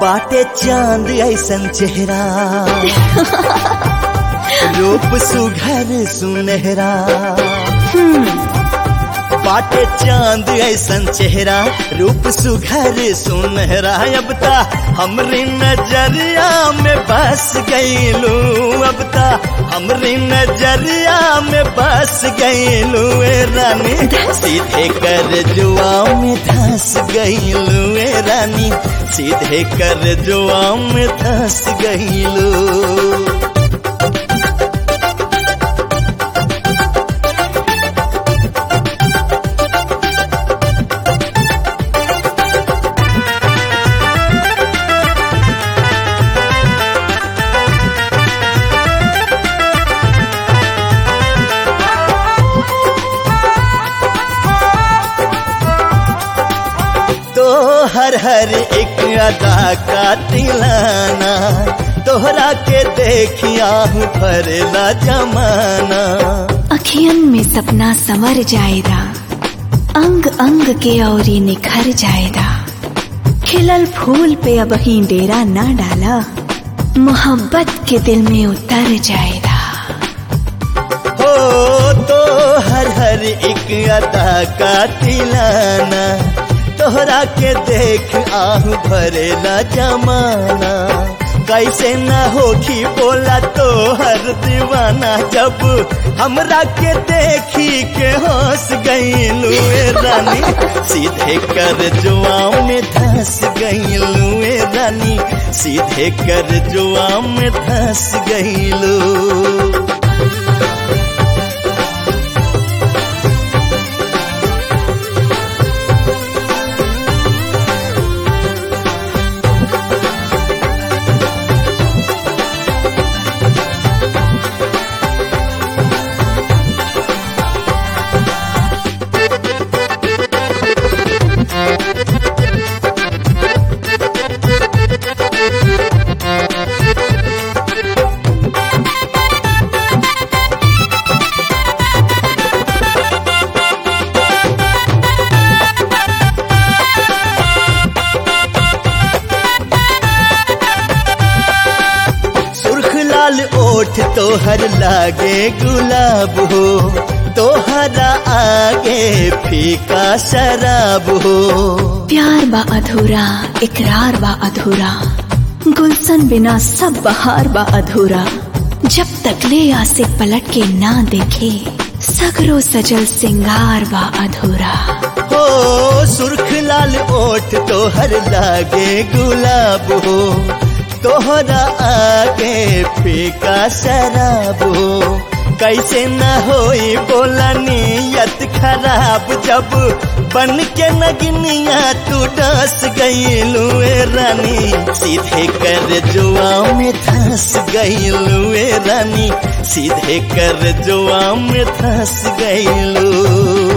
बाटे चांद ऐसन चेहरा रूप सुघर सुनहरा बाटे चांद ऐसन चेहरा रूप सुघर सुनहरा अब ता हमरी नजरिया में बस गईलू अब ता हमरी नजरिया में बस गईलू रानी सीधे कर जुआ में धंस गईलू रानी सीधे कर जुआ में धंस गईलू। हर एक अदा का तिलाना तोहरा के देखिया हूँ भरेला जमाना। अखियन में सपना संवर जाएगा अंग अंग के औरी निखर जाएगा खिलल फूल पे अब ही डेरा ना डाला मोहब्बत के दिल में उतर जाएगा। हो तो हर एक अदा का तिलाना तोहरा के देख आहू भरेला जमाना कैसे न होखी बोला तो हर दीवाना जब हमरा के देखी के हंस गईलू रानी सीधे कर जुआ में धंस गईलू रानी सीधे कर जुआ में धंस गईलू। ओठ तोहर लागे गुलाब हो तोहरा आगे फीका शराब हो। प्यार बा अधूरा इकरार बा अधूरा गुलशन बिना सब बहार बा अधूरा जब तक ले आसे पलट के ना देखे सगरो सजल सिंगार बा अधूरा। हो सुर्ख लाल ओठ तोहर लागे गुलाब हो तोहरा आगे फीका शराब हो कैसे न होई बोला नियत खराब जब बन के नगनिया तू डस गईलू रानी सीधे कर जुआ में धंस गईलू रानी सीधे कर जुआ में धंस गईलू।